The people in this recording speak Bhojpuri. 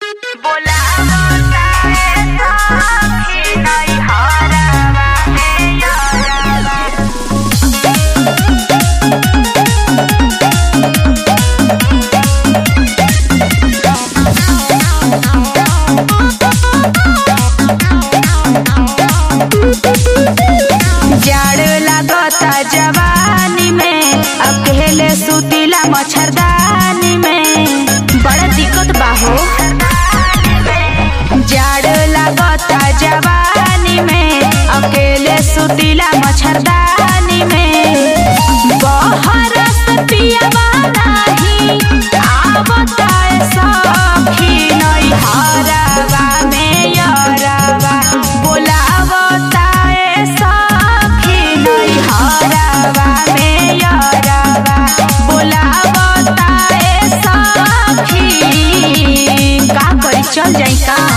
जवानी में अकेले सुतीला मच्छरदानी में बड़ा दिक्कत बा हो। जाड़ लागता जवानी में अकेले सुतीला मच्छरदानी में बहरस पियावा नाही आवता सखी नहीं हरवा में यरवा बोलावता सखी नहीं हरवा में यरवा बोलावता सखी का करी चल जाई का।